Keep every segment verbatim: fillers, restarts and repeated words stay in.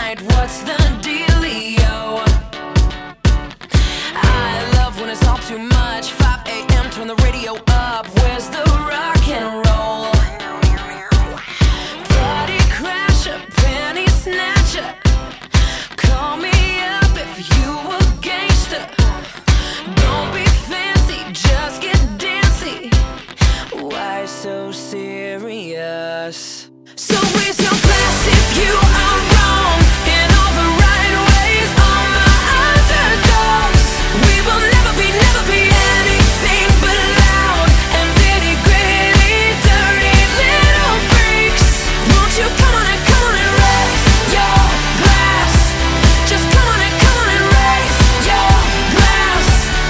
night, what's the dealio? I love when it's all too much. Five a m, turn the radio up. Where's the rock and roll? Party crasher, penny snatcher. Call me up if you a gangster. Don't be fancy, just get dancy. Why so serious? So raise your glass if you are wrong in all the right ways. All my underdogs, we will never be, never be anything but loud and nitty gritty, dirty little freaks. Won't you come on and come on and raise your glass? Just come on and come on and raise your glass.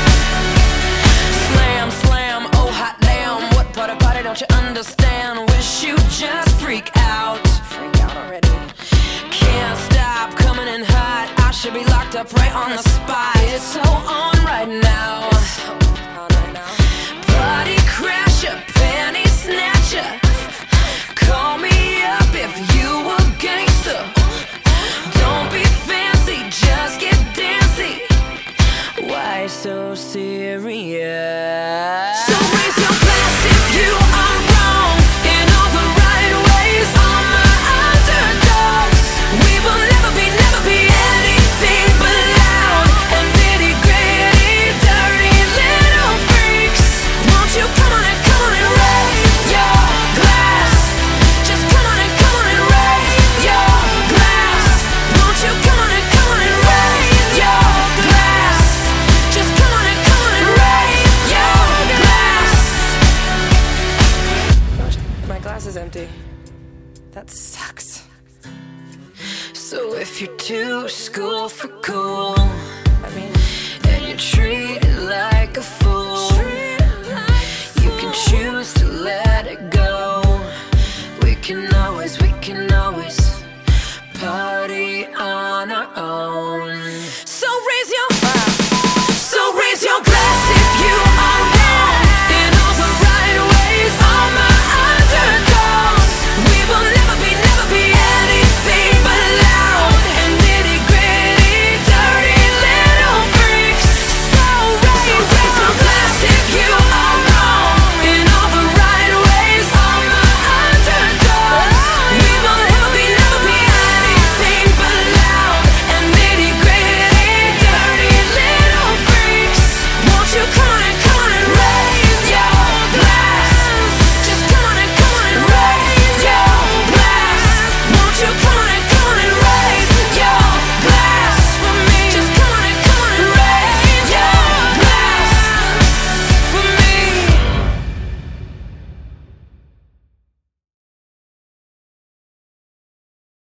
Slam, slam, oh hot damn. What part of party don't you understand? Wish you just freak out. Freak out already. Can't stop coming in hot. I should be locked up right on the spot. It's so on right now. It's so on right now. Party crasher, penny snatcher. Call me up if you a gangster. Don't be fancy, just get dancy. Why so serious? So raise your glass if you are wrong in all the right ways. All my underdogs, we will never be, never be anything but loud and nitty gritty, dirty little freaks. Won't you come on and come on and raise your glass? Just come on and come on and raise your glass. Won't you come on and come on and raise your glass? Just come on and come on and raise your glass. My glass is empty. That sucks. So if you're too school for cool,